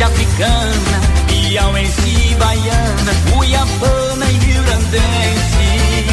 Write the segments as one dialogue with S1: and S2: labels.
S1: norte africana, piauense, baiana, cuiabana e rio-grandense.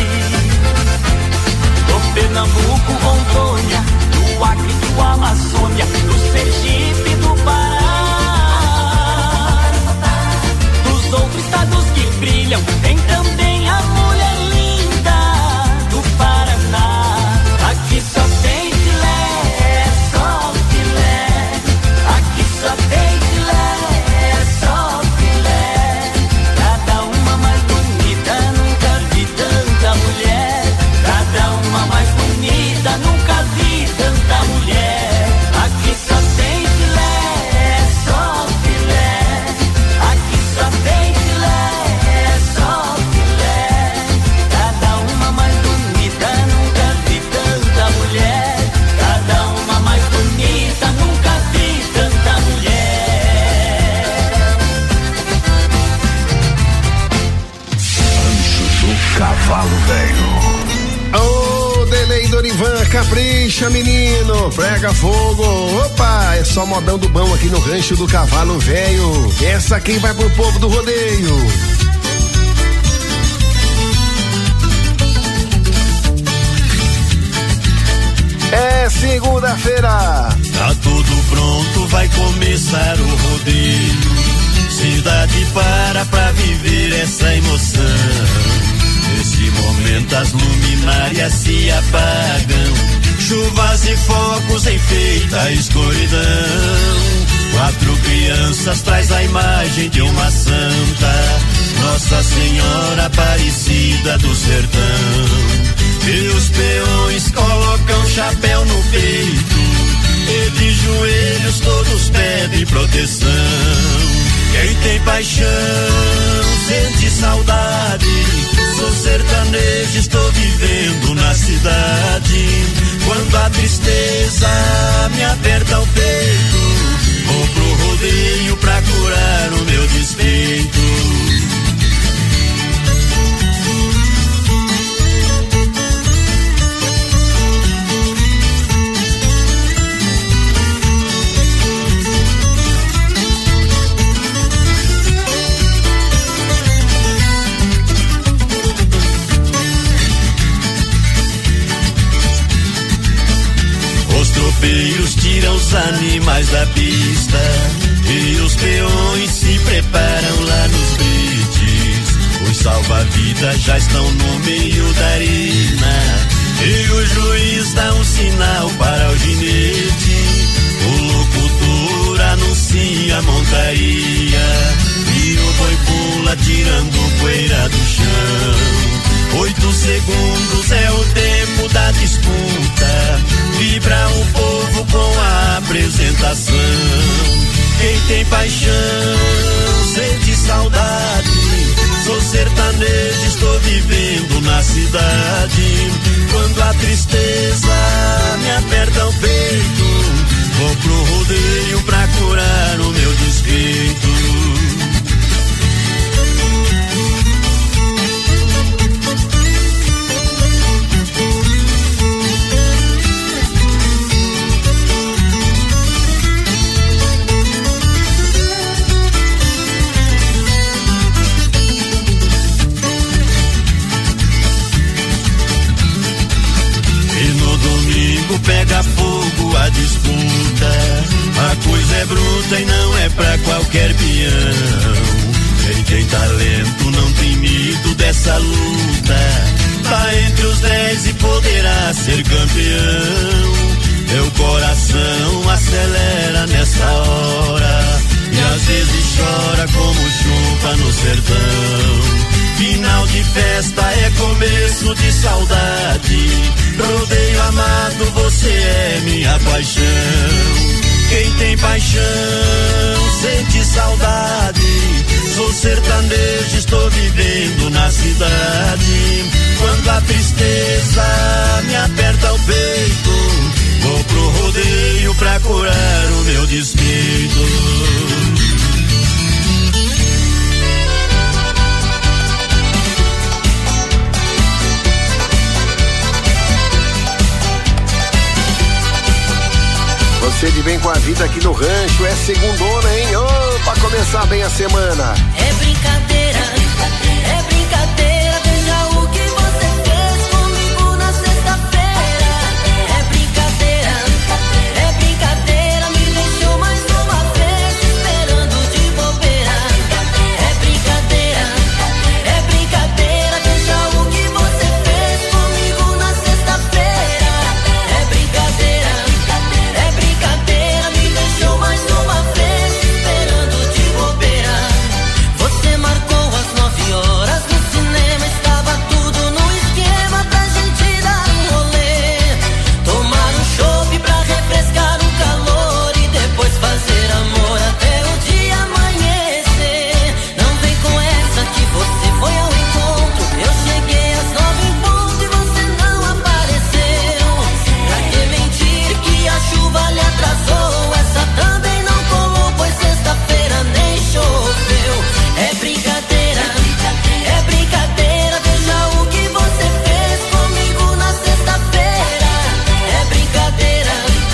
S1: Do Pernambuco, Rondônia, do Acre, do Amazônia, do Sergipe, do Pará. Dos outros estados que brilham, tem também a mulher linda do Paraná. Aqui só tem filé, só filé. Aqui só tem filé, só filé. Cada uma mais bonita, nunca vi tanta mulher. Cada uma mais bonita, nunca vi tanta mulher. Aqui só tem filé, só filé. Aqui só tem filé, só filé. Cada uma mais bonita, nunca vi tanta mulher. Cada uma mais bonita, nunca vi tanta mulher.
S2: Rancho do Cavalo Velho.
S3: Ô, Delei Dorivan, capricha, menino, prega fogo. Opa, é só modão do bom aqui no Rancho do Cavalo Velho. Essa aqui vai pro povo do rodeio. É segunda-feira.
S4: Tá tudo pronto, vai começar o rodeio. Cidade para pra viver essa emoção. Nesse momento as luminárias se apagam. Chuvas e focos enfeitam a escuridão. 4 crianças traz a imagem de uma santa, Nossa Senhora Aparecida do Sertão. E os peões colocam chapéu no peito, e de joelhos todos pedem proteção. Quem tem paixão sente saudade. Sou sertanejo, estou vivendo na cidade. Quando a tristeza me aperta o peito, vou pro rodeio pra curar o meu despeito. Os tropeiros tiram os animais da pista, e os peões se preparam lá nos brites. Os salva-vidas já estão no meio da arena, e o juiz dá um sinal para o ginete. O locutor anuncia a montaria, e o boi pula tirando poeira do chão. 8 segundos é o tempo da disputa, vibra o povo com a apresentação. Quem tem paixão sente saudade. Sou sertanejo, estou vivendo na cidade. Quando a tristeza me aperta o peito, vou pro rodeio pra curar o meu despeito. Pega fogo a disputa, a coisa é bruta e não é pra qualquer peão. Quem tem talento não tem medo dessa luta, tá entre os 10 e poderá ser campeão. Meu coração acelera nessa hora, e às vezes chora como chuva no sertão. Final de festa é começo de saudade. Rodeio amado, você é minha paixão. Quem tem paixão sente saudade. Sou sertanejo, estou vivendo na cidade. Quando a tristeza me aperta o peito, vou pro rodeio pra curar o meu despeito.
S3: Você de bem com a vida aqui no rancho, é segundona, hein? Opa, começar bem a semana.
S1: É brincadeira, veja o que você fez comigo na sexta-feira. É brincadeira, me deixou mais uma vez esperando de bobeira. É brincadeira, veja o que você fez comigo na sexta-feira. É brincadeira, me deixou mais uma vez esperando de bobeira. Você marcou às 9 horas no cinema, estava tudo no esquema pra gente dar um rolê. Tomar um chopp pra refrescar o calor e depois fazer amor até o dia amanhecer. Não vem com essa que você foi ao encontro. Eu cheguei às 9 em ponto e você não apareceu. Pra que mentir que a chuva lhe atrasou? Essa também não colou, pois sexta-feira nem choveu. É brincadeira, veja o que você fez comigo na sexta-feira. É brincadeira,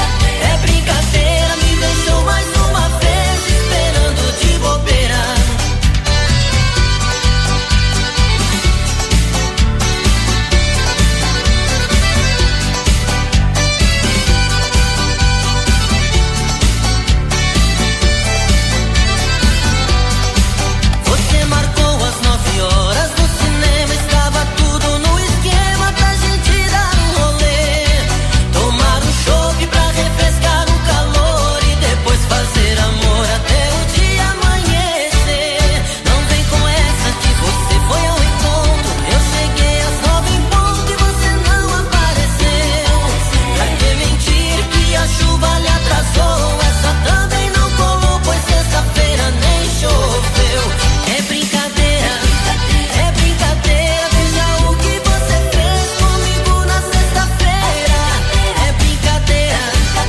S1: me deixou mais uma vez esperando de bobeira. Você marcou às 9 horas no cinema, estava tudo no esquema pra gente dar um rolê. Tomar um chopp pra refrescar o calor e depois fazer amor até o dia amanhecer. Não vem com essa que você foi ao encontro. Eu cheguei às 9 em ponto e você não apareceu. Pra que mentir que a chuva lhe atrasou? Essa também não colou, pois sexta-feira nem choveu. É brincadeira, veja o que você fez comigo na sexta-feira. É brincadeira,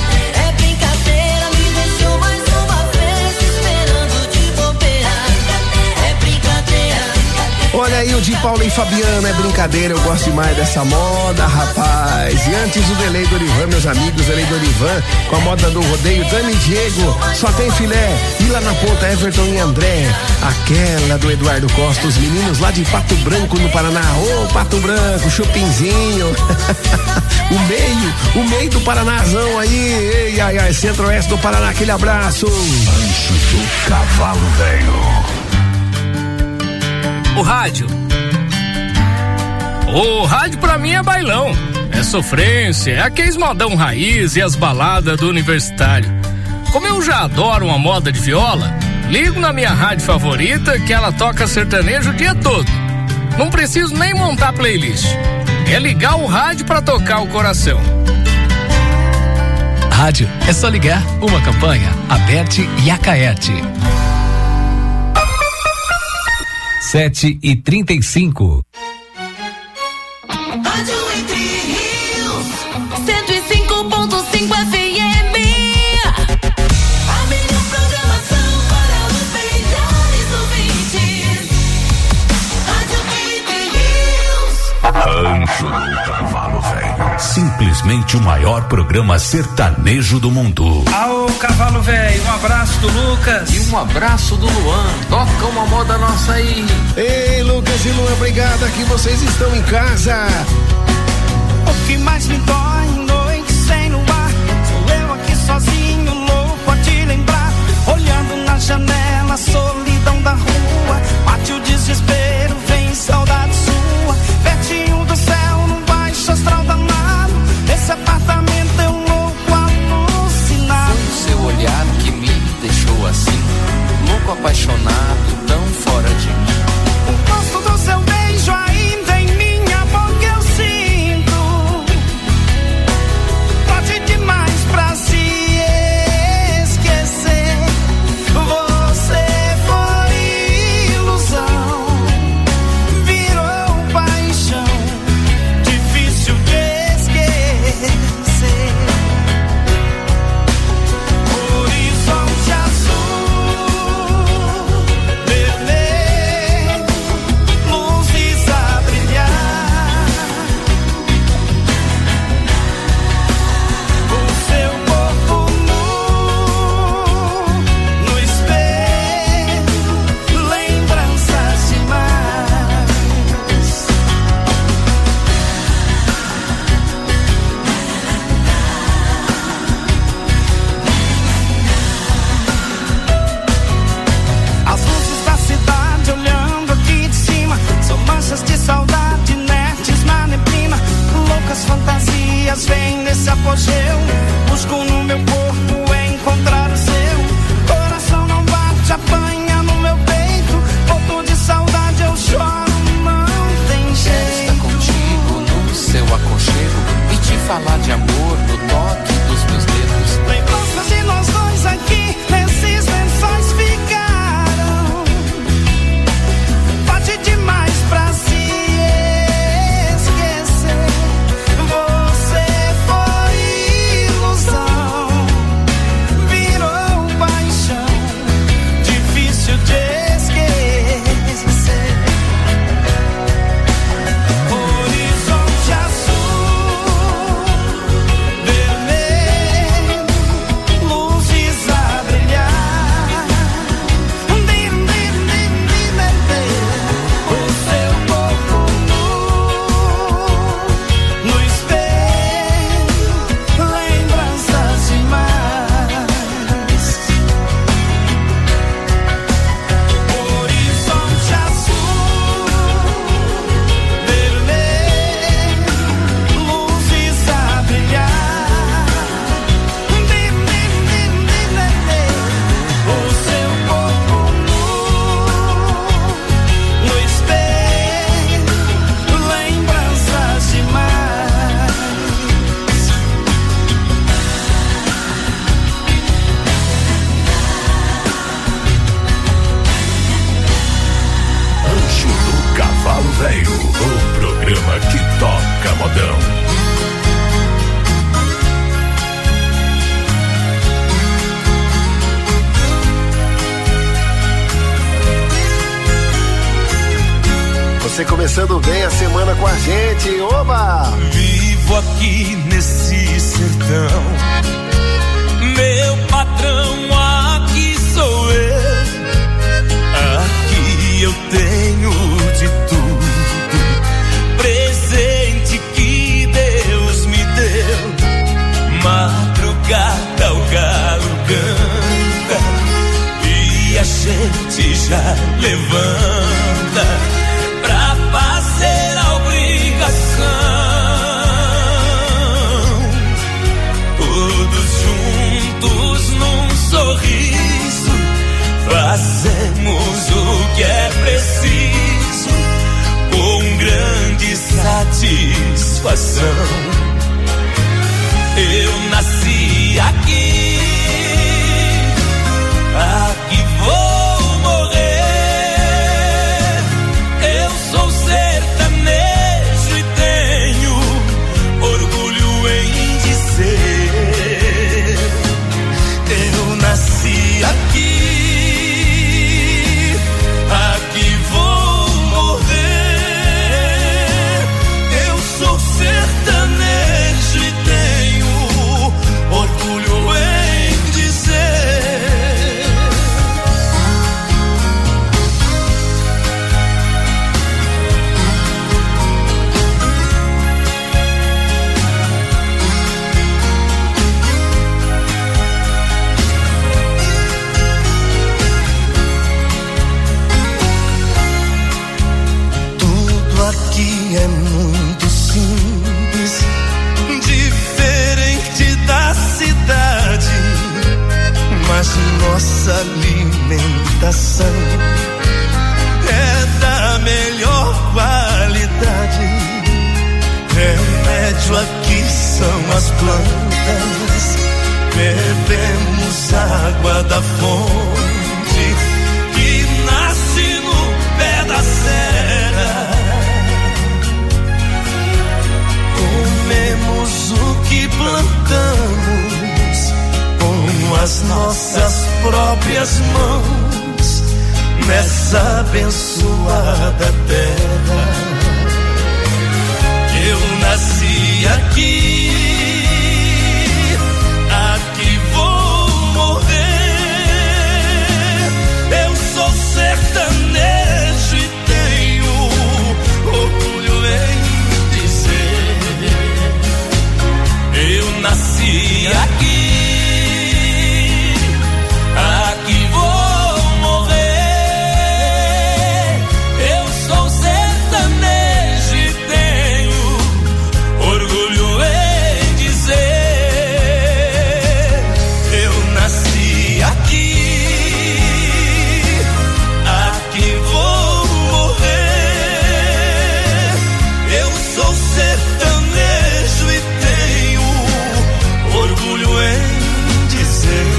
S1: me deixou mais uma vez esperando de bobeira. É brincadeira.
S3: Olha aí o de Paulo e Fabiana, é brincadeira, eu gosto demais dessa moda, rapaz. E antes o delay do Orivan, meus amigos, delay do Orivan, com a moda do rodeio, Dani e Diego, só tem filé. E lá na ponta, Everton e André, aquela do Eduardo Costa, os meninos lá de Pato Branco, no Paraná. Ô, Pato Branco, chupinzinho. o meio do Paranazão aí, ai, centro-oeste do Paraná, aquele abraço.
S2: Rancho do Cavalo Velho.
S5: O rádio pra mim é bailão, é sofrência, é aqueles modão raiz e as baladas do universitário. Como eu já adoro uma moda de viola, ligo na minha rádio favorita que ela toca sertanejo o dia todo. Não preciso nem montar playlist, é ligar o rádio pra tocar o coração.
S6: Rádio, é só ligar. Uma campanha, Aberte e Acaerte. 7h35.
S1: Rádio Entre Rios, 105.5 FM. A melhor programação para os melhores ouvintes. Rádio Entre Rios.
S2: Rancho do Cavalo Velho.
S6: Simplesmente o maior programa sertanejo do mundo.
S7: Aô, Cavalo Velho, um abraço do Lucas.
S8: E um abraço do Luan. Toca uma moda nossa aí.
S3: Ei, Lucas e Luan, obrigado que vocês estão em casa.
S7: O que mais me dói em noite sem luar, sou eu aqui sozinho, louco a te lembrar. Olhando na janela, a solidão da rua, bate o desespero, vem saudade sua. Pertinho do céu, num baixo astral danado, esse apartamento é um louco alucinado.
S8: Foi o seu olhar que me deixou assim, louco apaixonado, tão fora de mim.
S7: O gosto do seu beijo ainda em minha boca eu sinto. Pode demais pra se esquecer. Você foi ilusão, virou paixão, difícil de esquecer. Horizonte azul, beleza.
S2: O programa que toca modão.
S3: Você começando bem a semana com a gente, oba!
S9: Vivo aqui nesse sertão, meu patrão aqui sou eu. Aqui eu tenho de tudo, presente que Deus me deu. Madrugada o galo canta e a gente já levanta pra fazer a obrigação. Todos juntos num sorriso fazemos o que é preciso com grande satisfação. Eu nasci aqui, aqui vou morrer. Eu sou sertanejo e tenho orgulho em dizer. Eu nasci aqui, aqui vou morrer. Eu sou sertanejo e tenho orgulho em dizer. Tudo aqui é muito simples, diferente da cidade, mas nossa alimentação é da melhor qualidade. Remédio aqui são as plantas, bebemos água da fonte que nasce no pé da serra. Comemos o que plantamos com as nossas próprias mãos nessa abençoada terra. Eu nasci aqui, aqui vou morrer. Eu sou sertanejo e tenho orgulho em dizer. Eu nasci aqui, aqui vou morrer. Eu sou sertanejo e tenho orgulho em dizer. Eu nasci aqui, aqui vou morrer. Eu sou sertanejo e tenho orgulho em dizer.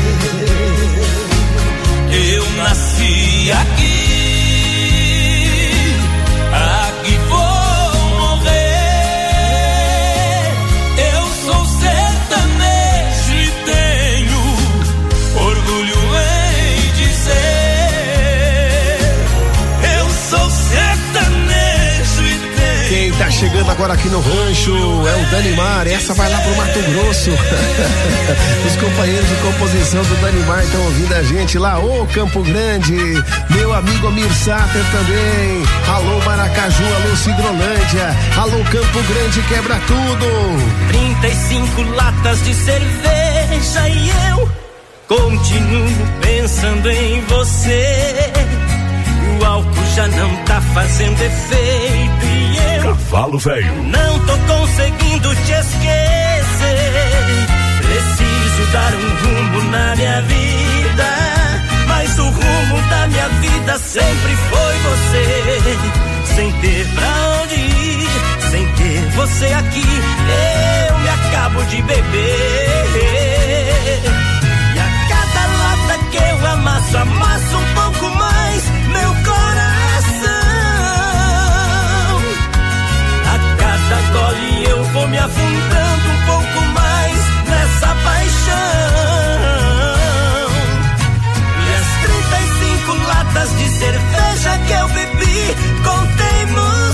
S9: Eu nasci aqui, aqui vou morrer. Eu sou sertanejo e tenho orgulho em dizer. Eu sou sertanejo e tenho.
S3: Quem tá chegando agora aqui no rancho é o Danimar, essa vai lá pro Mato Grosso. Os companheiros de composição do Danimar estão ouvindo a gente lá, ô Campo Grande, meu amigo Amir Sater também, alô Maracaju, alô Cidrolândia, alô Campo Grande, quebra tudo.
S1: 35 latas de cerveja e eu continuo pensando em você. O álcool já não tá fazendo efeito e eu
S2: Cavalo Velho.
S1: não tô conseguindo te esquecer. Preciso dar um rumo na minha vida, mas o rumo da minha vida sempre foi você. Sem ter pra onde ir, sem ter você aqui, eu me acabo de beber. E a cada lata que eu amasso, amasso um pouco mais meu coração. cerveja que eu bebi, contei nos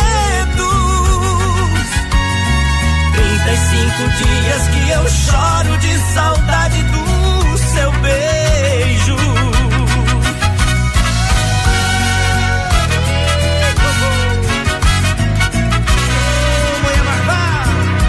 S1: dedos. 35 dias que eu choro de saudade do seu beijo. Mulher marvada.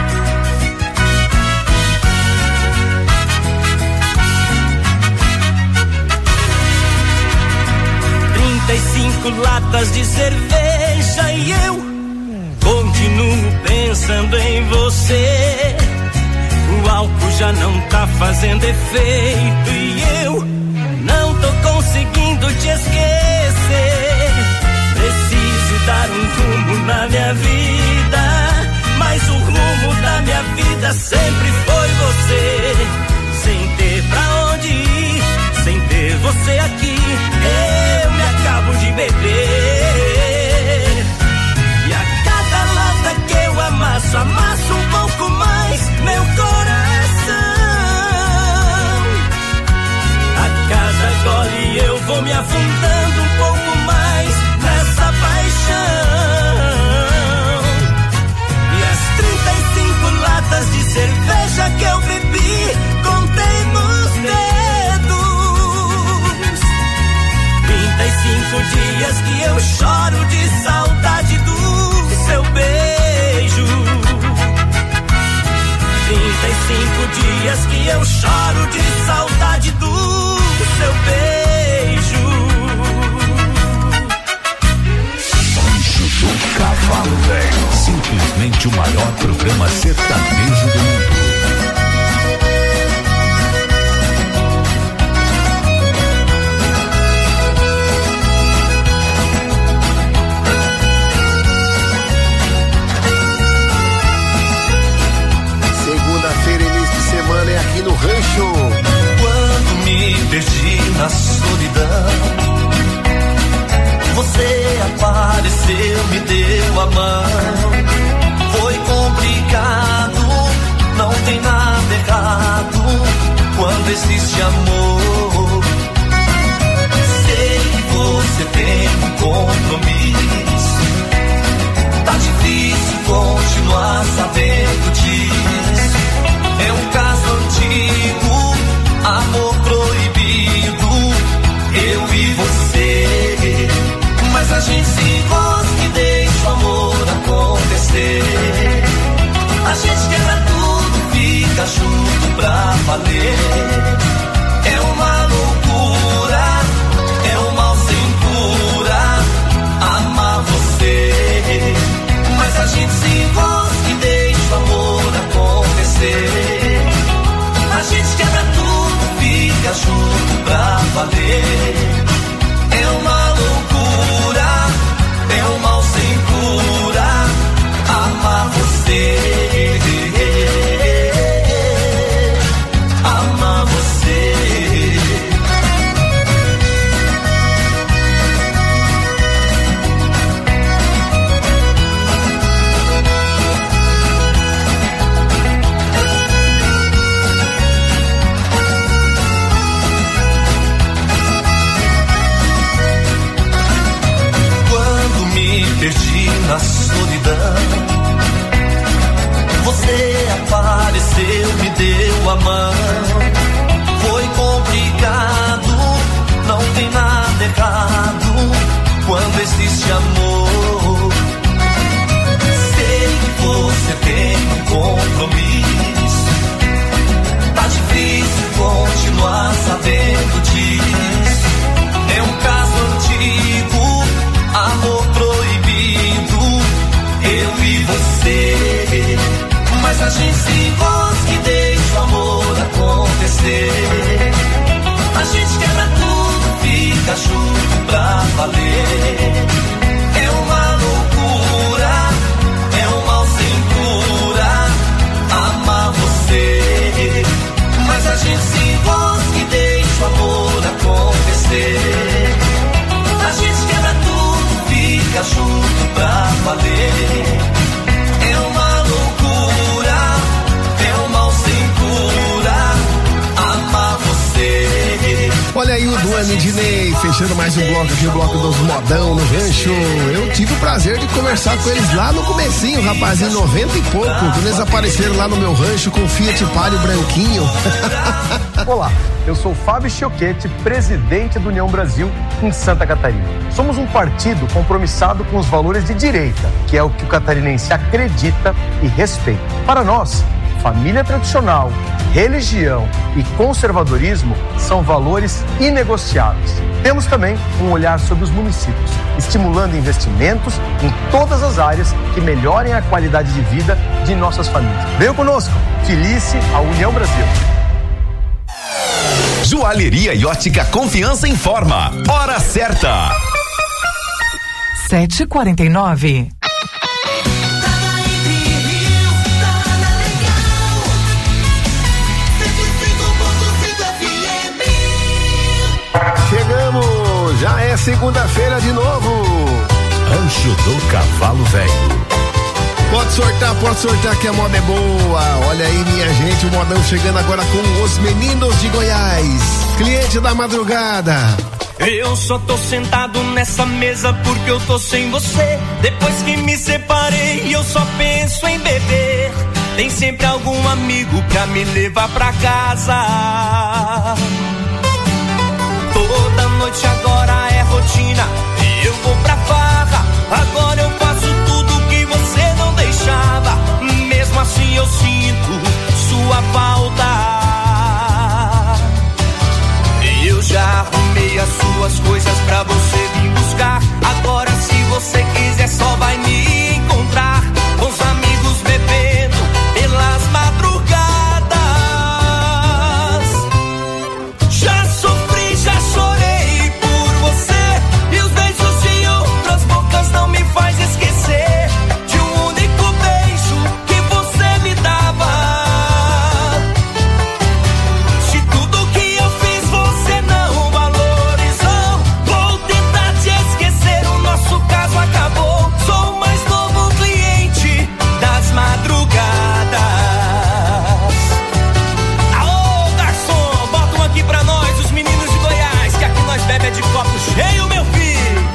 S1: 35 latas de cerveja e eu continuo pensando em você. O álcool já não tá fazendo efeito e eu não tô conseguindo te esquecer. Preciso dar um rumo na minha vida, mas o rumo da minha vida sempre foi você. Sem ter pra onde ir, sem ter você aqui, eu me acabo de beber. E a cada lata que eu amasso, amasso um pouco mais meu coração. A cada gole eu vou me afundando um pouco mais nessa paixão. E as 35 latas de cerveja que eu bebi, contei nos dedos. 35 dias que eu choro de saudade do seu beijo. 35 dias que eu choro de saudade do seu beijo.
S2: Bicho do Cavalo Velho, simplesmente o maior programa sertanejo do mundo.
S3: Segunda-feira, início de semana, é aqui no Rancho.
S10: Quando me perdi na solidão, você apareceu, me deu a mão. Foi complicado, não tem nada errado quando existe amor. Sei que você tem um compromisso, tá difícil continuar sabendo disso. É um caso antigo, amor proibido, eu e você. Mas a gente se gosta e deixa o amor acontecer. A gente quebra tudo, fica junto pra valer. É uma loucura, é um mal sem cura, amar você. Mas a gente se gosta e deixa o amor acontecer. A gente quebra tudo, fica junto pra valer. É uma loucura, é um mal sem cura, amar você. Amar você. Perdi na solidão, você apareceu, me deu a mão. Foi complicado, não tem nada errado quando existe amor. Sei que você tem um compromisso, tá difícil continuar sabendo disso. É um caso antigo, amor proibido, eu e você. Mas a gente se gosta e deixa o amor acontecer. A gente quebra tudo, fica junto pra valer. É uma loucura, é um mal sem cura, amar você. Mas a gente se gosta e deixa o amor acontecer. A gente quebra tudo, fica junto pra valer. É uma loucura, é um mal sem cura, amar você.
S3: Olha aí o Duane Dinei, aí, fechando mais um bloco aqui, o bloco dos modão no rancho. Eu tive o prazer de conversar com eles lá no comecinho, rapaz, em 90 e pouco, quando eles apareceram lá no meu rancho com o Fiat Palio branquinho.
S11: Olá, eu sou Fábio Chioquete, presidente do União Brasil em Santa Catarina. Somos um partido compromissado com os valores de direita, que é o que o catarinense acredita e respeita. Para nós, família tradicional, religião e conservadorismo são valores inegociáveis. Temos também um olhar sobre os municípios, estimulando investimentos em todas as áreas que melhorem a qualidade de vida de nossas famílias. Venham conosco, filice a União Brasil.
S2: Joalheria e ótica Confiança informa. Hora certa.
S12: 7h49.
S3: Chegamos, já é segunda-feira de novo.
S2: Rancho do Cavalo Velho.
S3: Pode sortar que a moda é boa. Olha aí, minha gente, o modão chegando agora com os meninos de Goiás. Cliente da madrugada.
S10: Eu só tô sentado nessa mesa porque eu tô sem você. Depois que me separei, eu só penso em beber. Tem sempre algum amigo pra me levar pra casa. Toda noite agora é rotina. Eu vou pra farra, agora eu faço tudo que você não deixava. Mesmo assim eu sinto sua falta. Eu já arrumei as suas coisas pra você vir buscar. Agora se você quiser só vai me encontrar com os amigos bebendo pelas madrugadas. Já sofri, já chorei por você, e os beijos de outras bocas não me faz esquecer de um único beijo que você me dava. Se tudo que eu fiz você não valorizou, vou tentar te esquecer, o nosso caso acabou. Sou o mais novo cliente das madrugadas. Alô, garçom, bota um aqui pra nós, os meninos de Goiás, que aqui nós bebe é de copo cheio, meu filho.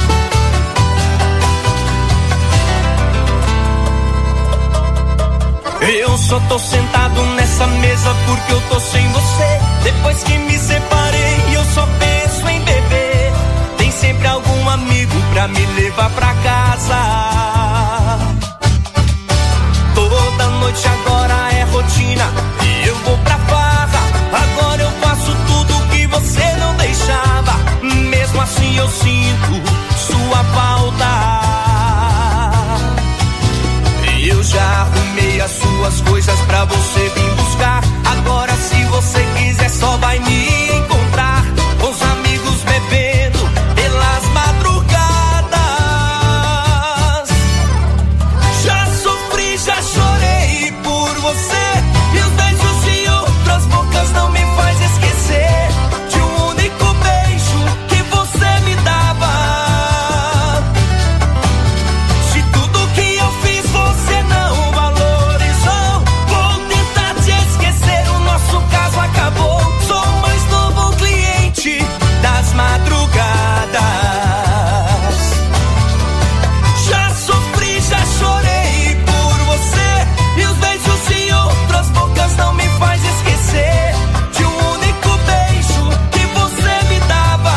S10: Eu só tô sentado nessa mesa porque eu tô sem você. Depois que me separei, eu só penso em beber. Tem sempre algum amigo pra me levar pra casa. Toda noite agora é rotina. Eu vou pra farra, agora eu faço tudo que você não deixava. Mesmo assim eu sinto sua falta. Eu já arrumei as suas coisas pra você vir buscar. Agora se você quiser só vai me encontrar com os amigos bebendo pelas madrugadas. Já sofri, já chorei por você, e os beijos de outras bocas não me faz esquecer de um único beijo que você me dava. Se tudo que eu fiz você não valorizou, vou tentar te esquecer, o nosso caso acabou. Sou o mais novo cliente das madrugadas. Já sofri, já chorei por você, e os beijos de outras bocas não me faz esquecer de um único beijo que você me dava.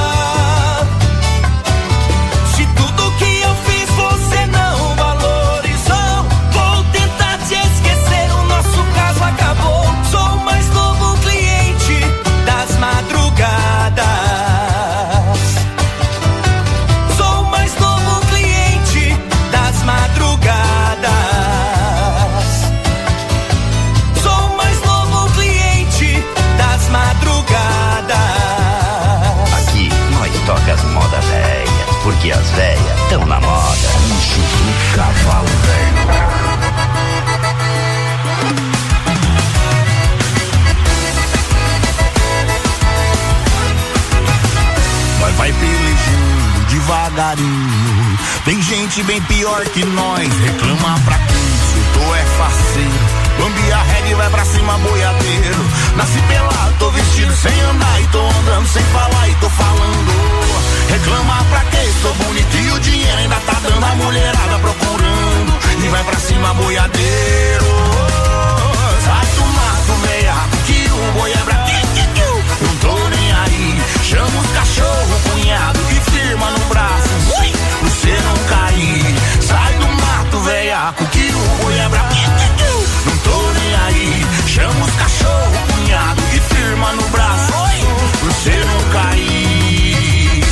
S10: Se tudo que eu fiz você não valorizou, vou tentar te esquecer, o nosso caso acabou. Sou o mais novo cliente das madrugadas. Sou o mais novo cliente das madrugadas. Sou o mais novo cliente das madrugadas.
S13: Aqui nós toca as moda velha, porque as velhas tão na moda.
S2: Rancho do Cavalo Velho.
S14: Vai pelejando devagarinho. Tem gente bem pior que nós, reclama pra quem se eu tô é faceiro. Lambi a régua e vai pra cima boiadeiro. Nasci pelado, tô vestido sem andar e tô andando sem falar e tô falando. Reclamar pra quê? Sou bonito e o dinheiro ainda tá dando, a mulherada procurando. E vai pra cima boiadeiro. Sai do mato, veiaco, que o boi é brabo. Não tô nem aí. Chama os cachorro, cunhado, e firma no braço, pra você não cair. Sai do mato, veiaco, que o boi é brabo. Não tô nem aí. Chama os cachorro, cunhado, e firma no braço, pra você não cair.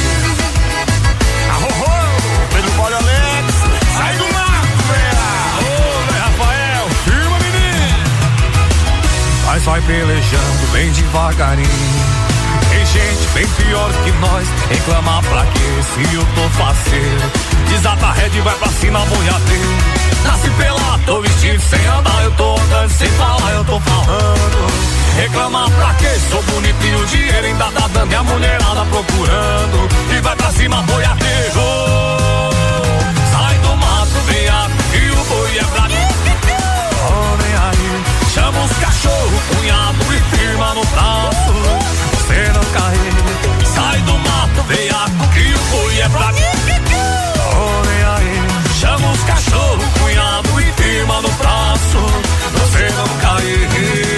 S14: Arro, Pedro Paulo Alex, sai do mato, veiaco.
S12: Ô, Zé Rafael, firma, menino. Mas vai pelejando bem devagarinho. Tem gente bem pior que nós, reclamar pra quê se eu tô faceiro. Desata a rede e vai pra cima, boiadeiro. Nasci pelado, tô vestido sem andar, eu tô andando sem falar, eu tô falando. Reclamar pra quê? Sou bonito e o dinheiro ainda tá dando, e a mulherada procurando. E vai pra cima, boiadeiro. Sai do mato, veiaco, e o boi é pra mim. Oh, nem aí. Chama os cachorro, cunhado, e firma no braço. Você não cair. Sai do mato, veiaco, que o boi é pra mim. Oh, nem aí. Chama os cachorro, cunhado, e firma no braço. Você não cair.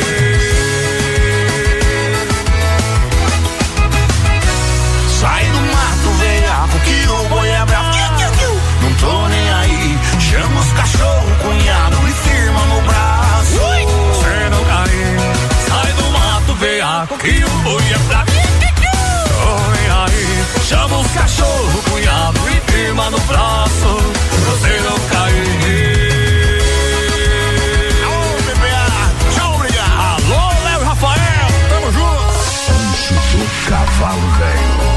S14: Sai do mato, veiaco, que o boi é bravo. Não tô nem aí. Chama os cachorro, cunhado, e firma no braço.
S12: Você não cair. Sai do mato, veiaco, que o boi é bravo. Oh, nem aí. Chama os cachorro, cunhado, e firma no braço. Você não cair.
S14: Alô, PPA, tchau, obrigado.
S12: Alô, Léo e Rafael, tamo junto.
S2: Rancho do Cavalo Velho.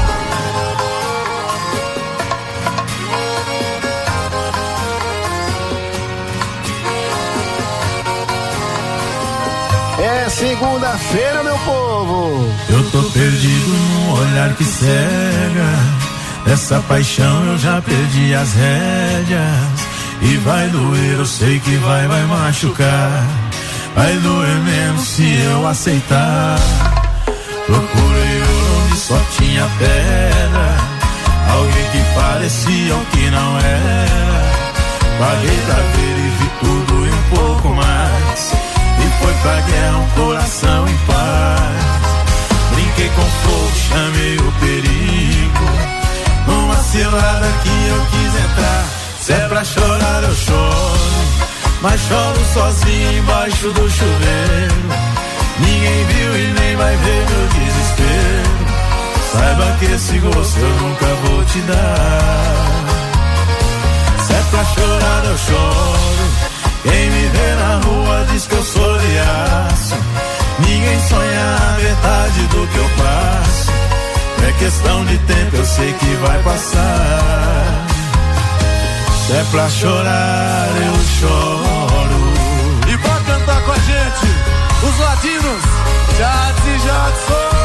S3: É segunda-feira, meu povo.
S15: Eu tô perdido num olhar que cega. Essa paixão eu já perdi as rédeas. E vai doer, eu sei que vai machucar. Vai doer mesmo se eu aceitar. Procurei ouro onde só tinha pedra. Alguém que parecia o que não era. Paguei pra ver e vi tudo e um pouco mais. E foi pra guerra um coração em paz. Brinquei com fogo, chamei o perigo. Numa cilada que eu quis entrar. Se é pra chorar eu choro, mas choro sozinho embaixo do chuveiro. Ninguém viu e nem vai ver meu desespero. Saiba que esse gosto eu nunca vou te dar. Se é pra chorar eu choro. Quem me vê na rua diz que eu sou de aço. Ninguém sonha a metade do que eu passo. É questão de tempo, eu sei que vai passar. Se é pra chorar, eu choro.
S12: E pra cantar com a gente, os latinos, Jadson e Jadson.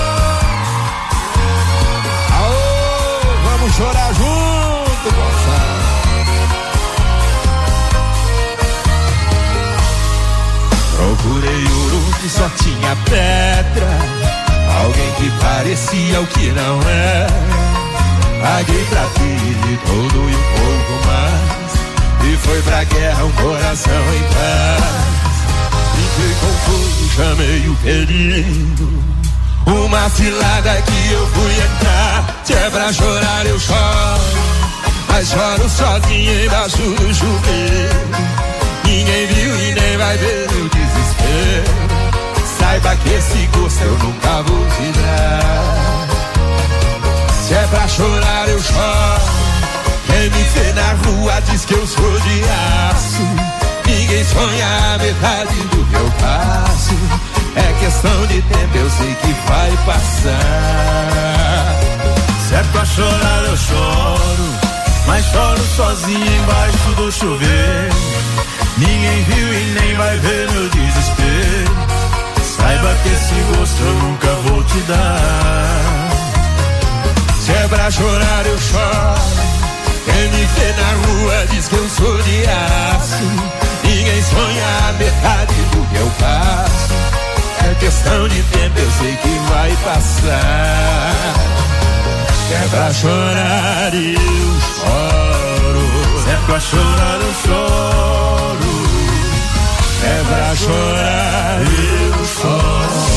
S3: Aô, vamos chorar junto, moçada.
S15: Procurei ouro que só tinha pedra. Alguém que parecia o que não era. Paguei pra ter tudo e um pouco mais. E foi pra guerra um coração em paz. Fiquei confuso, chamei o perigo. Uma cilada que eu fui entrar. Se é pra chorar eu choro, mas choro sozinho embaixo do chuveiro. Ninguém viu e nem vai ver meu desespero. Saiba que esse gosto eu nunca vou te dar. Se é pra chorar eu choro. Quem me vê na rua diz que eu sou de aço. Ninguém sonha a metade do que eu passo. É questão de tempo, eu sei que vai passar. Se é pra chorar eu choro, mas choro sozinho embaixo do chuveiro. Ninguém viu e nem vai ver meu desespero. Saiba que esse gosto eu nunca vou te dar. Se é pra chorar eu choro. Quem me vê na rua diz que eu sou de aço. Ninguém ninguém sonha a metade do que eu passo. É questão de tempo, eu sei que vai passar. É pra chorar e eu choro. Se é pra chorar eu choro. É pra chorar eu choro.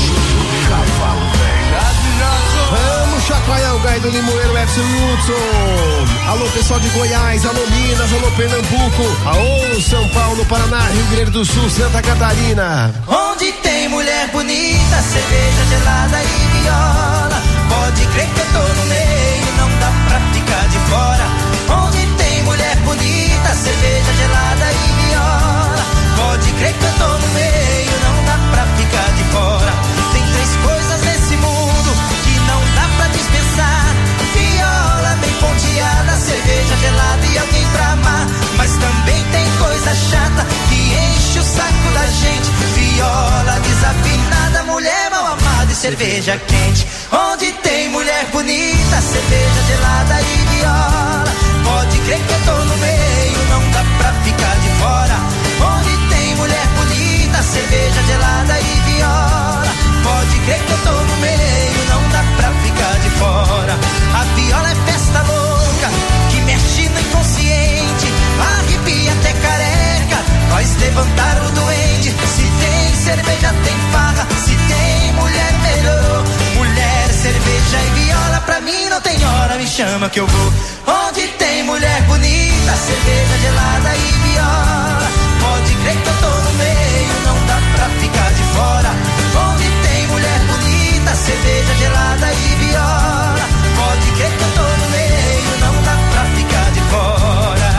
S3: Vamos chacoalhar o Gai do Limoeiro, Edson Hudson. Alô pessoal de Goiás, alô Minas, alô Pernambuco, alô São Paulo, Paraná, Rio Grande do Sul, Santa Catarina.
S1: Onde tem mulher bonita, cerveja gelada e viola, pode crer que eu tô no meio, não dá pra ficar de fora. Onde tem mulher bonita, cerveja gelada e viola, pode crer que eu tô no meio, não dá pra ficar de fora. Tem três coisas nesse mundo que não dá pra dispensar: viola bem ponteada, cerveja gelada e alguém pra amar. Mas também tem coisa chata que enche o saco da gente: viola desafinada, mulher mal amada e cerveja quente. Onde tem mulher bonita, cerveja gelada e viola, pode crer que eu tô no meio, não dá pra ficar de fora. Onde tem mulher bonita, cerveja gelada e viola, pode crer que eu tô no meio, não dá pra ficar de fora. A viola é festa louca, que mexe no inconsciente, arrepia até careca, faz levantar o doente. Se tem cerveja tem farra, se tem mulher melhorou. Mulher, cerveja e viola, pra mim não tem hora, me chama que eu vou. Onde tem mulher bonita, cerveja gelada e viola, pode crer que eu tô no meio, não dá pra ficar de fora. Onde tem mulher bonita, cerveja gelada e viola, pode crer que eu tô no meio, não dá pra ficar de fora.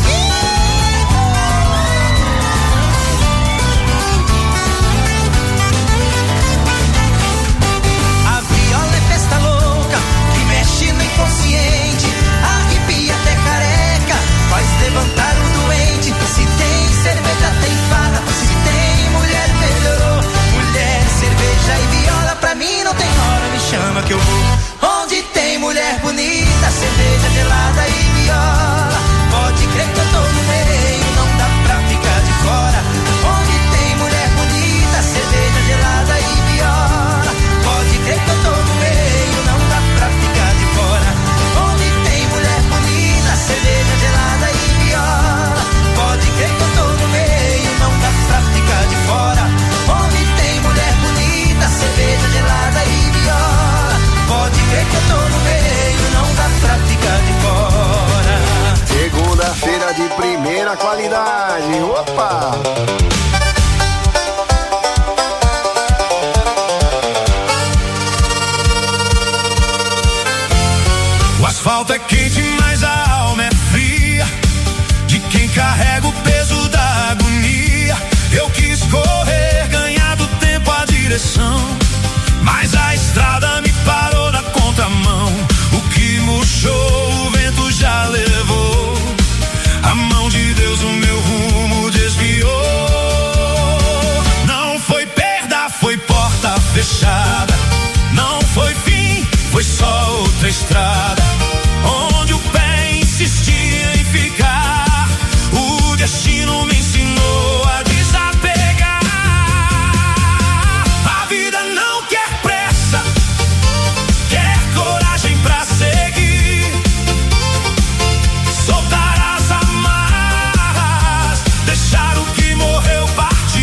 S1: A viola é festa louca, que mexe no inconsciente, arrepia até careca, faz levantar o doente. Se tem cerveja tem farra, se tem mulher melhorou. Mulher, cerveja e viola, pra mim não tem hora, me chama que eu vou. Onde tem mulher bonita, cerveja gelada e viola, pode crer que eu tô no meio, não dá pra ficar de fora. Onde tem mulher bonita, cerveja gelada e viola, pode crer que eu tô no meio, não dá pra ficar de fora. Onde tem mulher bonita, cerveja gelada e viola, pode crer que eu tô no meio, não dá pra ficar de fora. Onde tem mulher bonita, cerveja gelada e viola, pode crer que eu tô no meio, não dá pra ficar de fora.
S3: Segunda-feira de primeira qualidade, opa!
S15: O asfalto é quente, mas a alma é fria, de quem carrega o peso da agonia. Eu quis correr, ganhar do tempo a direção, mas a estrada me parou na contramão. O que murchou, o vento já levou, a mão de Deus o meu rumo desviou. Não foi perda, foi porta fechada, não foi fim, foi só outra estrada, onde o pé insistia em ficar. O destino me ensinou a desapegar. A vida não quer pressa, quer coragem pra seguir, soltar as amarras, deixar o que morreu partir.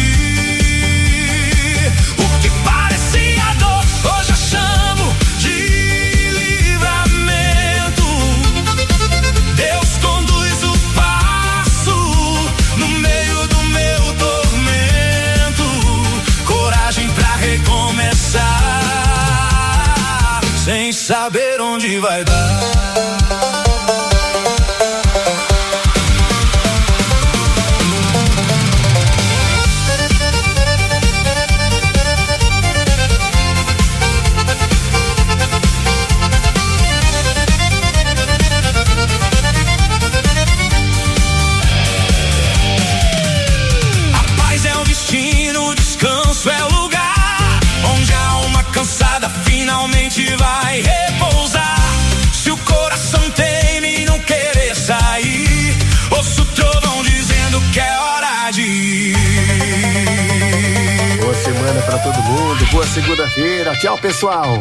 S15: O que parecia dor, hoje eu chamo de livramento. Deus conduz o passo no meio do meu tormento. Coragem pra recomeçar, sem saber onde vai dar. A paz é o destino, o descanso é o lugar onde a alma cansada finalmente vai repousar. Se o coração
S3: pra todo mundo. Boa segunda-feira. Tchau, pessoal.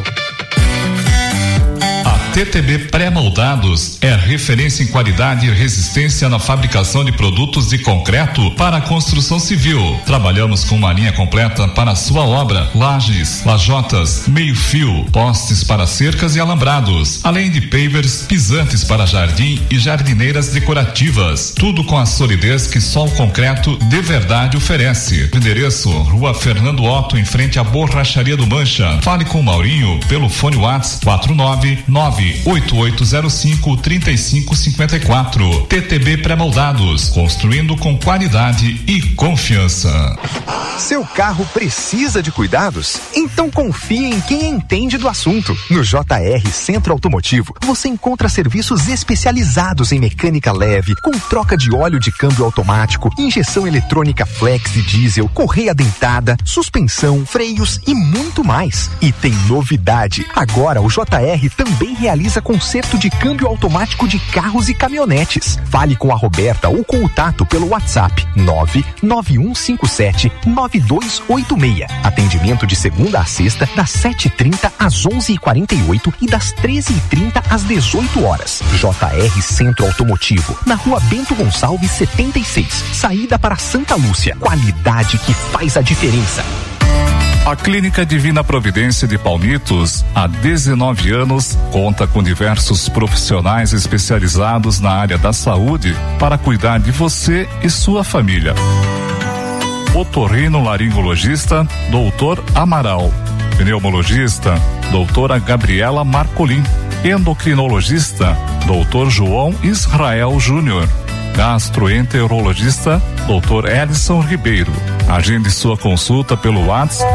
S16: TTB Pré-Moldados é referência em qualidade e resistência na fabricação de produtos de concreto para a construção civil. Trabalhamos com uma linha completa para a sua obra: lajes, lajotas, meio-fio, postes para cercas e alambrados, além de pavers, pisantes para jardim e jardineiras decorativas. Tudo com a solidez que só o concreto de verdade oferece. Endereço: Rua Fernando Otto, em frente à Borracharia do Mancha. Fale com o Maurinho pelo fone WhatsApp 499-8805-3554. TTB Pré-Moldados, construindo com qualidade e confiança.
S17: Seu carro precisa de cuidados? Então confie em quem entende do assunto. No JR Centro Automotivo, você encontra serviços especializados em mecânica leve, com troca de óleo de câmbio automático, injeção eletrônica flex e diesel, correia dentada, suspensão, freios e muito mais. E tem novidade: agora o JR também realiza conserto de câmbio automático de carros e caminhonetes. Fale com a Roberta ou com o Tato pelo WhatsApp 99157-9286. Atendimento de segunda a sexta, das 7h30 às 11h48 e das 13h30 às 18 horas. JR Centro Automotivo, na Rua Bento Gonçalves 76, saída para Santa Lúcia. Qualidade que faz a diferença.
S16: A Clínica Divina Providência de Palmitos, há 19 anos, conta com diversos profissionais especializados na área da saúde para cuidar de você e sua família. Otorrinolaringologista, Dr. Amaral. Pneumologista, doutora Gabriela Marcolin. Endocrinologista, Dr. João Israel Júnior. Gastroenterologista, Dr. Edson Ribeiro. Agende sua consulta pelo WhatsApp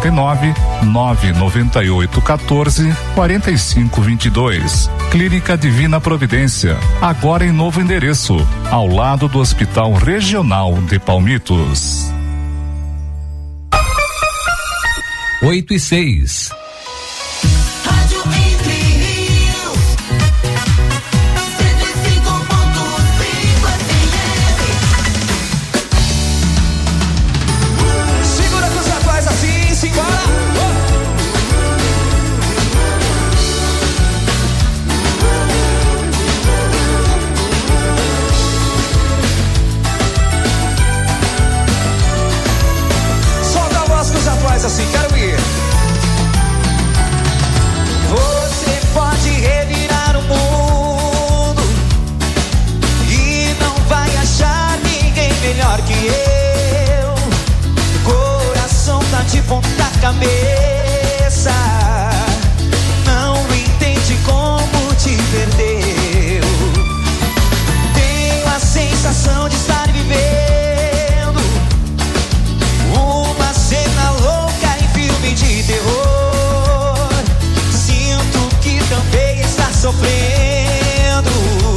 S16: 49-99814-4522. Clínica Divina Providência, agora em novo endereço, ao lado do Hospital Regional de Palmitos.
S6: 8:06.
S10: Assim, quero ir. Você pode revirar o mundo e não vai achar ninguém melhor que eu. Coração tá de ponta cabeça, não entende como te perdeu. Tenho a sensação de estar vivendo uma cena louca de terror. Sinto que também está sofrendo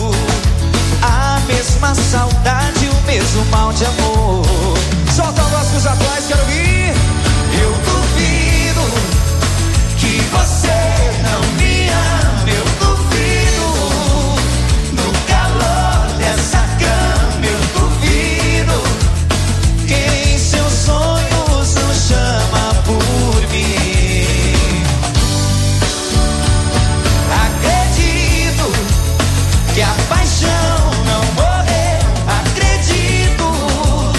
S10: a mesma saudade, o mesmo mal de amor. Solta a voz pros atuais, quero ouvir. Eu duvido que você não me ama. Eu duvido no calor dessa cama. Eu duvido quem seus sonhos não chama por mim. Acredito que a paixão não morreu. Acredito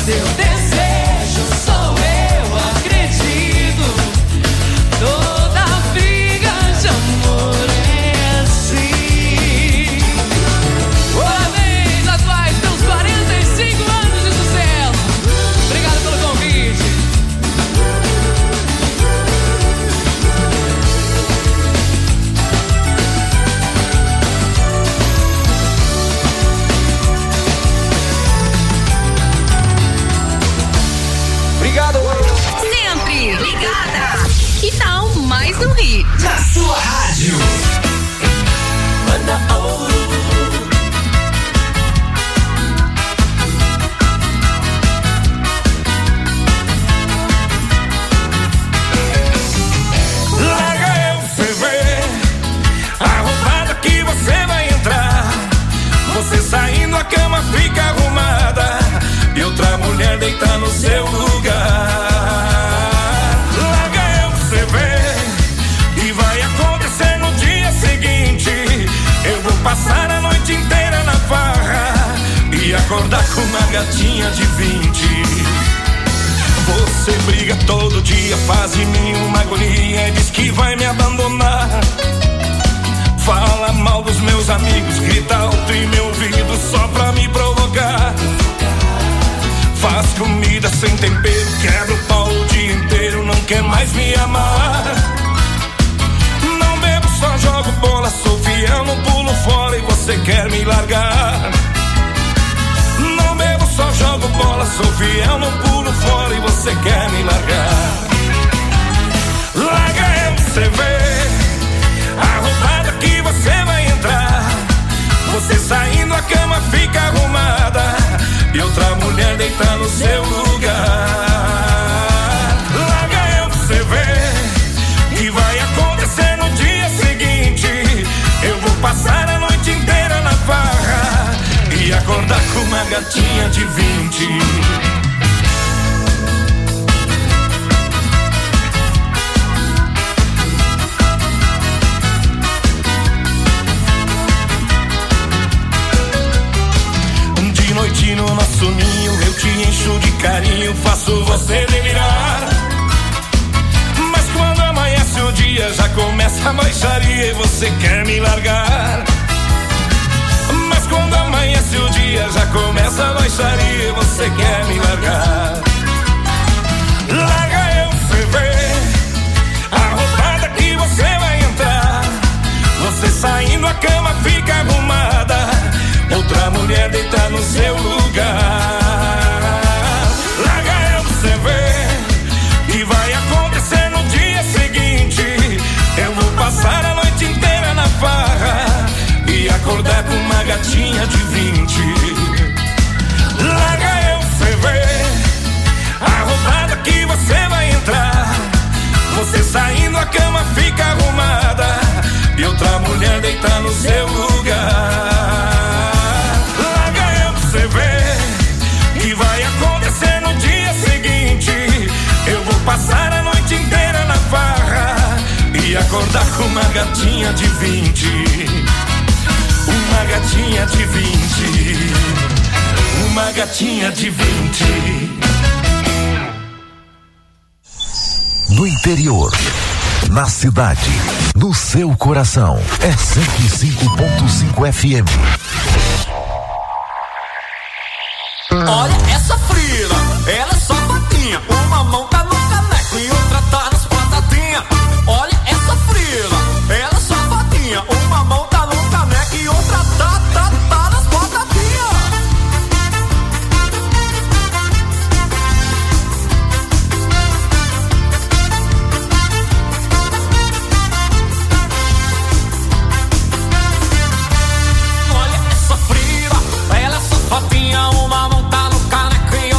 S1: seu desejo sou eu, acredito. Toda briga de amor é assim. Parabéns, Atuais, pelos 45 anos de sucesso. Obrigado pelo convite. Obrigado.
S18: Sempre ligada. Que tal mais um hit?
S1: Na sua rádio. Manda ouro.
S12: Larga eu você ver a roubada que você vai entrar. Você saindo, a cama fica arrumada e outra mulher deita no seu lugar. Larga eu você ver e vai acontecer no dia seguinte. Eu vou passar a noite inteira na farra e acordar com uma gatinha de 20. Você briga todo dia, faz de mim uma agonia e diz que vai me abandonar. Fala mal dos meus amigos, grita alto em meu ouvido só pra me provocar. Faz comida sem tempero, quebra o pau o dia inteiro, não quer mais me amar. Não bebo, só jogo bola, sou fiel, não pulo fora e você quer me largar. Não bebo, só jogo bola, sou fiel, não pulo fora e você quer me largar. Larga eu você ver a roubada que você vai entrar. Você saindo, a cama fica arrumada e outra mulher deita no seu lugar. Larga eu você ver e vai acontecer no dia seguinte. Eu vou passar a noite inteira na farra e acordar com uma gatinha de 20. De noite no nosso ninho eu te encho de carinho, faço você delirar. Mas quando amanhece o dia já começa a baixaria e você quer me largar. Mas quando amanhece o dia já começa a baixaria e você quer me largar. Larga eu você ver a roubada que você vai entrar. Você saindo, a cama fica arrumada, outra mulher deita no seu lugar. Larga eu você ver e vai acontecer no dia seguinte. Eu vou passar a noite inteira na farra e acordar com uma gatinha de 20. Larga eu você ver a roubada que você vai entrar. Você saindo, a cama fica arrumada e outra mulher deita no seu lugar. Larga eu você ver e vai acontecer no dia seguinte. Eu vou passar a noite inteira na farra e acordar com uma gatinha de 20. Uma gatinha de 20. Uma gatinha de 20.
S2: No interior, na cidade, no seu coração, é 105.5 FM.
S1: Olha essa frila, ela é só patinha. Uma mão tá no caneco e outra tá nas batatinhas. Olha essa frila, ela é só patinha. Uma mão tá no caneco e outra tá nas batatinhas. Olha essa frila, ela é só patinha. Uma mão tá no caneco e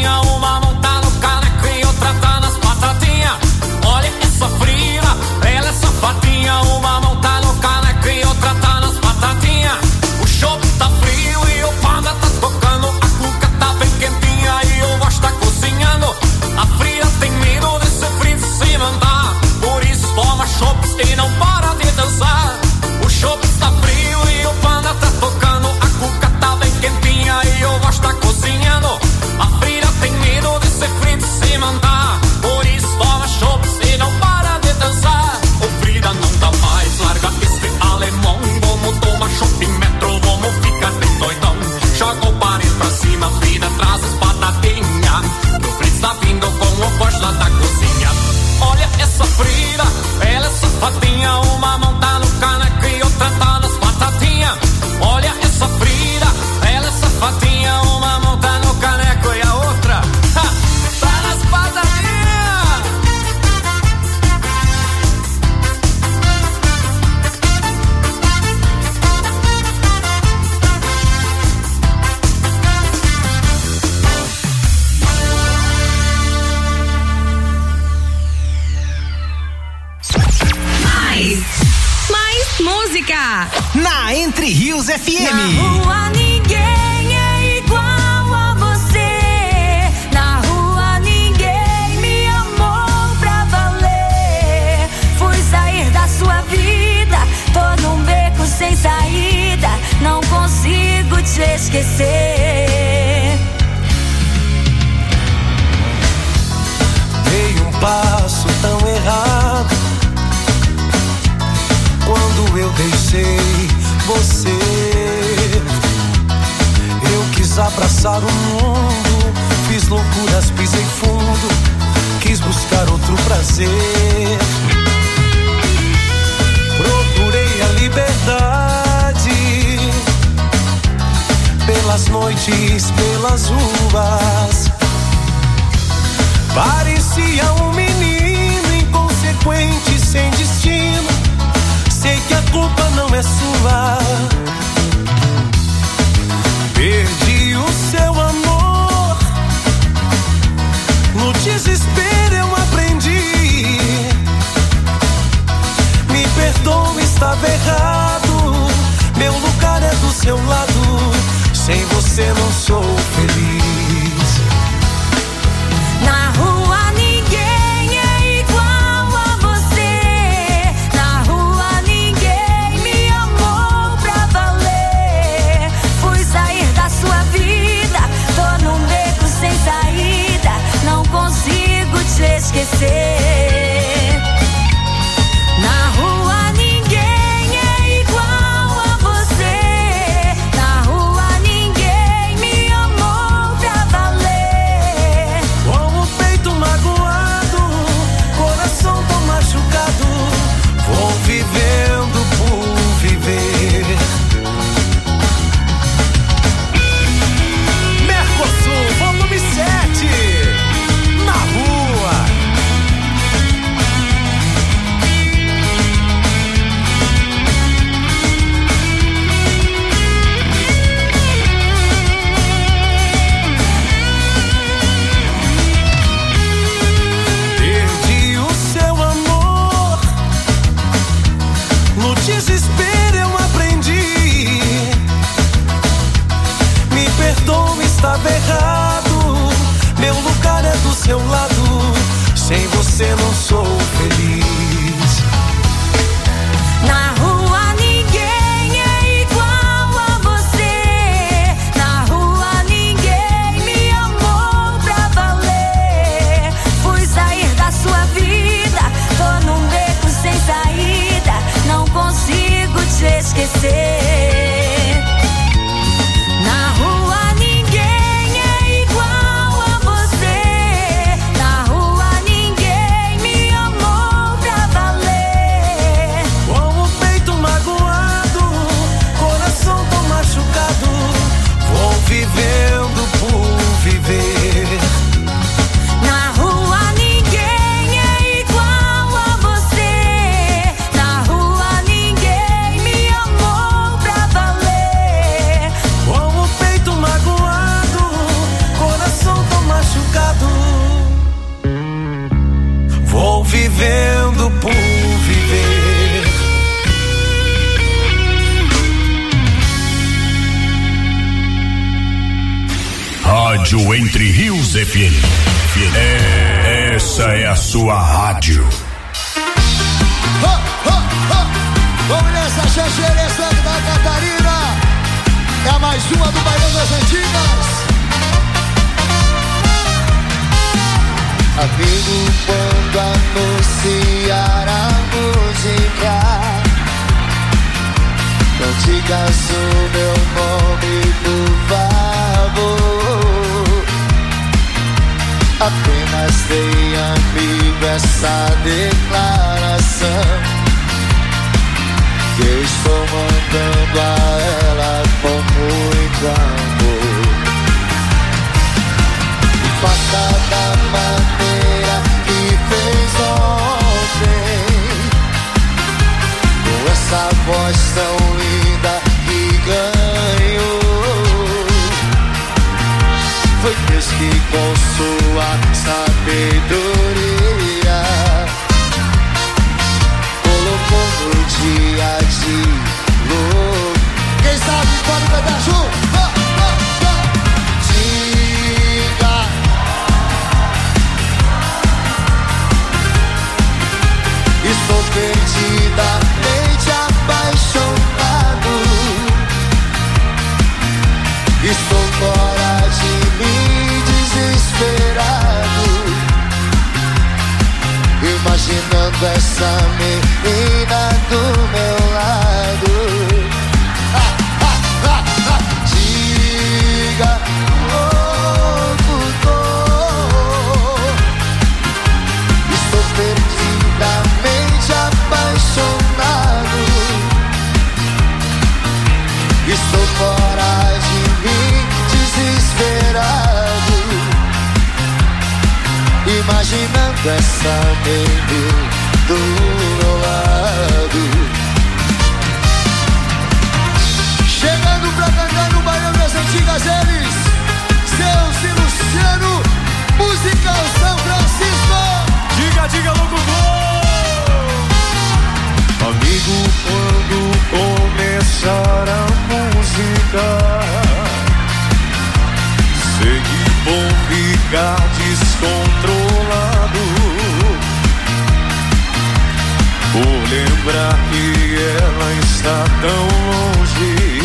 S9: sapatinha, uma monta no caneco e outra tá nas batatinhas. Olha essa frila, ela é sapatinha, uma monta no caneco e outra tá nas batatinhas. O chopp tá frio e o panda tá tocando, a cuca tá bem quentinha e o voz tá cozinhando. A frila tem medo de ser frio se mandar, por isso toma chopps e não para de dançar. O chopp tá frio e o panda tá tocando, a cuca tá bem quentinha e o voz tá cozinhando. A frila tem medo de ser frio se mandar, por isso toma chopps e não para de dançar. O Frida não dá mais, larga esse alemão. Vamos tomar chopp metro, vamos ficar bem doidão. Joga o barril pra cima, Frida traz as batatinhas. O Fritz tá vindo com o voz lá da cozinha. Olha essa Frida, ela é sapatinha, uma mão tá no caneco e outra tá nas batatinhas. Olha essa Frida, ela é sapatinha, uma mão tá no caneco e a outra tá nas batatinhas.
S18: Mais música.
S19: Na Entre Rios FM.
S1: Na rua ninguém é igual a você. Na rua ninguém me amou pra valer. Fui sair da sua vida, tô num beco sem saída, não consigo te esquecer.
S20: Dei um passo tão errado quando eu deixei você. Eu quis abraçar o mundo, fiz loucuras, pisei fundo, quis buscar outro prazer. Procurei a liberdade pelas noites, pelas ruas. Parecia um menino inconsequente, sem destino. Sei que a culpa não é sua. Perdi o seu amor, no desespero eu aprendi. Me perdoa, estava errado, meu lugar é do seu lado. Sem você não sou feliz.
S1: Na rua ninguém é igual a você. Na rua ninguém me amou pra valer. Fui sair da sua vida, tô num beco sem saída, não consigo te esquecer. Na rua ninguém é igual a você. Na rua ninguém me amou pra valer.
S20: Com o peito magoado, coração tão machucado, vou vivendo por viver. Mercosul, volume 7, na rua. Perdi o seu amor, no desespero eu aprendi. Me perdoa, estava errado, meu lugar é do seu lado. Sem você não sou feliz.
S1: Na rua ninguém é igual a você. Na rua ninguém me amou pra valer. Fui sair da sua vida, tô num beco sem saída, não consigo te esquecer. Na rua ninguém é igual a você. Na rua ninguém me amou pra
S2: Rádio Entre Rios FM. Essa é a sua rádio.
S21: Vamos nessa, Xanxerê, Santa Catarina. É mais uma do Bailão das Antigas.
S22: Amigo, quando anunciar a música, não digas o meu nome, por favor. Apenas dei amigo essa declaração, que eu estou mandando a ela com muito amor. E faça da maneira que fez ontem, com essa voz tão linda que ganhou. Foi Deus que com sua sabedoria colocou no dia de louco.
S21: Quem sabe pode cantar junto.
S22: Diga. Estou perdidamente apaixonado. Estou fora de mim, desesperado, imaginando essa menina do meu lado. Diga, locutor, estou perdidamente apaixonado. Estou fora de mim, desesperado, imaginando essa menina do meu lado.
S21: Chegando pra cantar no Bailão das Antigas, eles, Celso e Luciano, Musical São Francisco.
S12: Diga, locutor.
S22: Amigo, quando começar a música, sei que vou ficar descontrolado, por lembrar que ela está tão longe,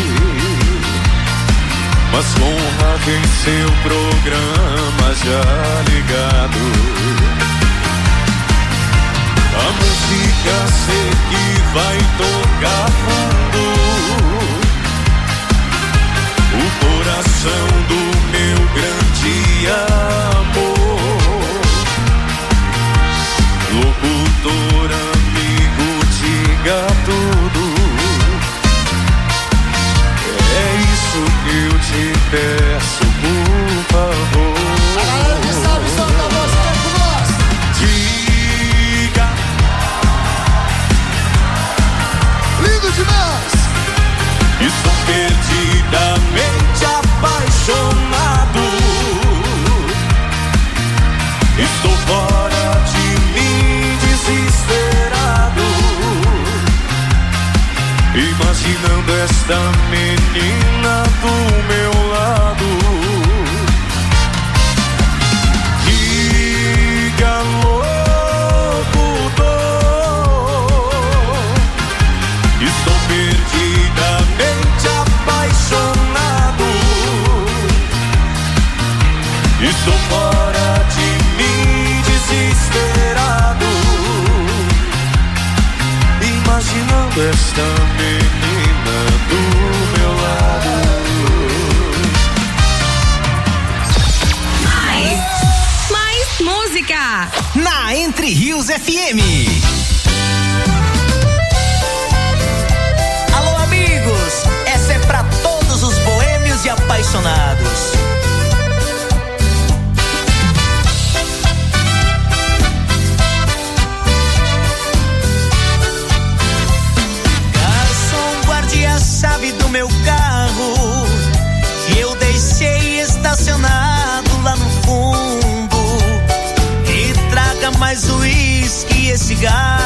S22: mas com rádio em seu programa já ligado. A música sei que vai tocar fundo, o coração do meu grande amor. Locutor, amigo, diga tudo. É isso que eu te peço, por favor.
S21: A galera que sabe solta a voz, quer com nós.
S22: Diga.
S21: Lindo demais.
S22: Estou perdidamente apaixonado. Estou fora de mim, desesperado, imaginando esta menina do meu lado. Diga, locutor, estou perdidamente apaixonado. Estou fora de mim, desesperado, imaginando esta menina do meu lado.
S18: Mais música
S19: na Entre Rios FM.
S21: Alô, amigos, essa é pra todos os boêmios e apaixonados.
S19: Garçom, guarde a chave do meu carro, que eu deixei estacionado lá no fundo, e traga mais uísque e esse cigarro.